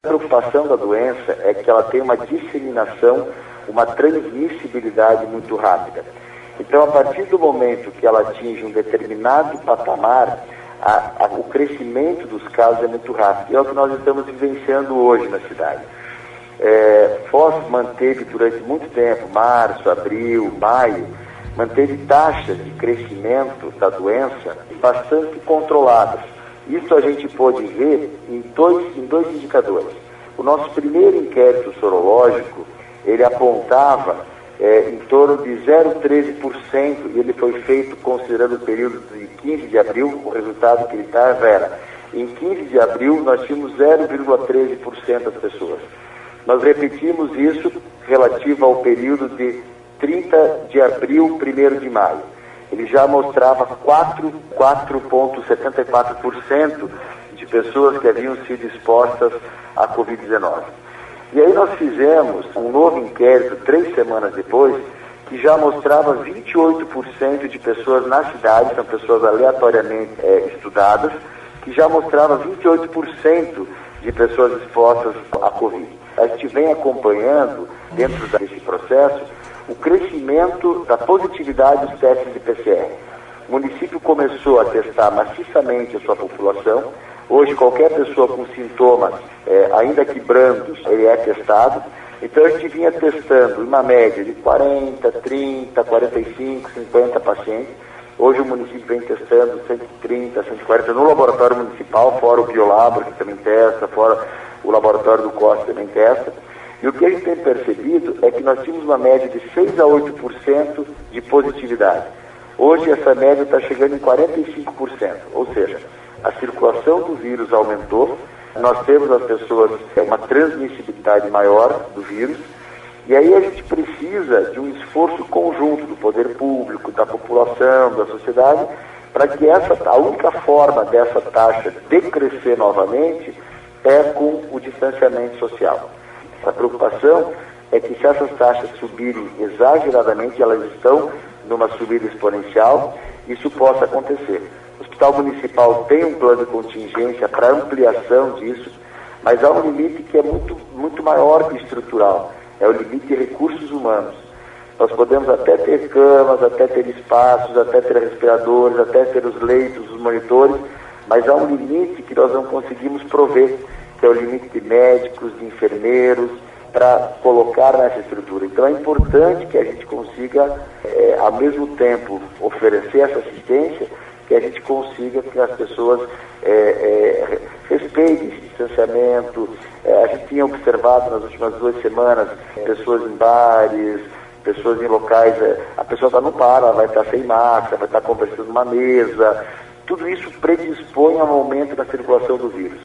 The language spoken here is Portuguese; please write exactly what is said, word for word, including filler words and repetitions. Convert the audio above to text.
A preocupação da doença é que ela tem uma disseminação, uma transmissibilidade muito rápida. Então, a partir do momento que ela atinge um determinado patamar, a, a, o crescimento dos casos é muito rápido. E é o que nós estamos vivenciando hoje na cidade. É, Foz manteve durante muito tempo, março, abril, maio, manteve taxas de crescimento da doença bastante controladas. Isso a gente pôde ver em dois, em dois indicadores. O nosso primeiro inquérito sorológico, ele apontava é, em torno de zero vírgula treze por cento, e ele foi feito considerando o período de quinze de abril, o resultado que ele estava era, em quinze de abril nós tínhamos zero vírgula treze por cento das pessoas. Nós repetimos isso relativo ao período de trinta de abril, primeiro de maio. Ele já mostrava quatro vírgula setenta e quatro por cento de pessoas que haviam sido expostas à covid dezenove. E aí nós fizemos um novo inquérito, três semanas depois, que já mostrava vinte e oito por cento de pessoas na cidade, são pessoas aleatoriamente é, estudadas, que já mostrava vinte e oito por cento de pessoas expostas à Covid. A gente vem acompanhando, dentro desse processo, o crescimento da positividade dos testes de P C R. O município começou a testar maciçamente a sua população. Hoje, qualquer pessoa com sintomas, é, ainda que brandos, ele é testado. Então, a gente vinha testando uma média de quarenta, trinta, quarenta e cinco, cinquenta pacientes. Hoje, o município vem testando cento e trinta, cento e quarenta no laboratório municipal, fora o Biolabro, que também testa, fora o laboratório do Costa, que também testa. E o que a gente tem percebido é que nós tínhamos uma média de seis a oito por cento de positividade. Hoje, essa média está chegando em quarenta e cinco por cento, ou seja, a circulação do vírus aumentou, nós temos as pessoas uma transmissibilidade maior do vírus, e aí a gente precisa de um esforço conjunto do poder público, da população, da sociedade, para que essa, a única forma dessa taxa decrescer novamente é com o distanciamento social. A preocupação é que se essas taxas subirem exageradamente, elas estão numa subida exponencial, isso possa acontecer. O Hospital Municipal tem um plano de contingência para ampliação disso, mas há um limite que é muito, muito maior que estrutural, é o limite de recursos humanos. Nós podemos até ter camas, até ter espaços, até ter respiradores, até ter os leitos, os monitores, mas há um limite que nós não conseguimos prover, que é o limite de médicos, de enfermeiros, para colocar nessa estrutura. Então é importante que a gente consiga, é, ao mesmo tempo, oferecer essa assistência, que a gente consiga que as pessoas é, é, respeitem esse distanciamento. É, a gente tinha observado nas últimas duas semanas pessoas em bares, pessoas em locais, é, a pessoa está no bar, ela vai estar sem máscara, vai estar conversando numa mesa. Tudo isso predispõe a um aumento da circulação do vírus.